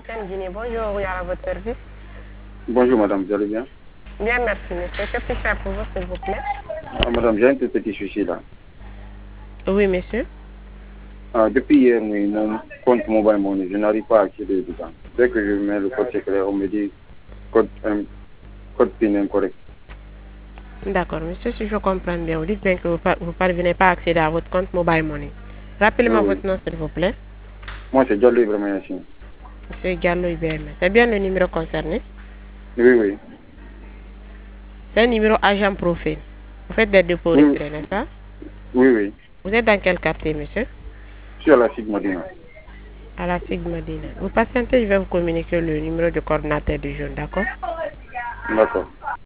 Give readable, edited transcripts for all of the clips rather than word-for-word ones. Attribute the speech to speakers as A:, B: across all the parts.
A: MTN Guinée, bonjour, oui, à votre service.
B: Bonjour madame, vous allez bien?
A: Bien, merci monsieur. Que puis-je faire pour vous, s'il vous plaît?
B: Madame, j'ai un tout petit souci là.
A: Oui, monsieur.
B: Depuis hier, mon compte mobile money, je n'arrive pas à accéder dedans. Dès que je mets le code secret, on me dit code PIN incorrect.
A: D'accord, monsieur, si je comprends bien, vous dites bien que vous ne parvenez pas à accéder à votre compte mobile money. Rappelez-moi votre nom, s'il vous plaît.
B: Moi, c'est Diallo Ibrahima Yassine.
A: Monsieur Diallo IBM. C'est bien le numéro concerné?
B: Oui, oui.
A: C'est un numéro agent profil. Vous faites des dépôts retraits, n'est-ce pas?
B: Oui, oui.
A: Vous êtes dans quel quartier, monsieur?
B: Je suis à la Sigma Dina.
A: À la Sigma Dina. Vous patientez, je vais vous communiquer le numéro de coordinateur du jeune, d'accord?
B: D'accord.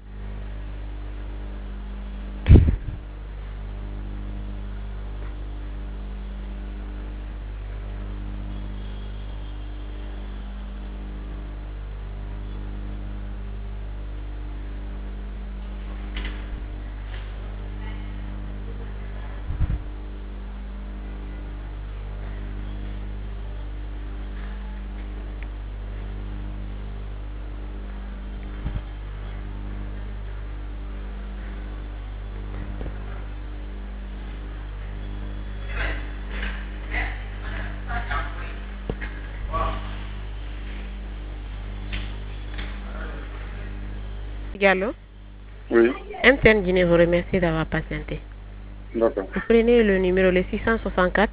A: Diallo?
B: Oui.
A: MTN Guinée vous remercie d'avoir patienté.
B: D'accord.
A: Vous prenez le numéro le 664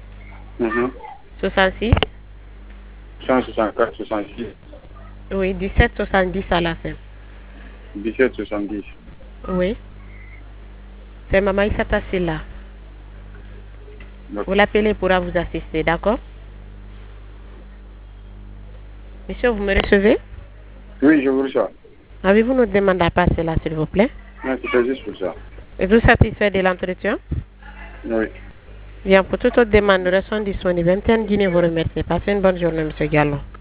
A: 66
B: 164 66
A: oui, 17 70 à la fin.
B: 17 70.
A: Oui. C'est Maman Issata Silla. Vous l'appelez pourra vous assister, d'accord? Monsieur, vous me recevez?
B: Oui, je vous reçois.
A: Avez-vous notre demande à passer là, s'il vous plaît?
B: Non, c'était juste pour ça.
A: Êtes-vous satisfait de l'entretien?
B: Oui.
A: Bien, pour toute autre demande, nous restons disponibles. MTN Guinée vous remercie. Passez une bonne journée, monsieur Gallo.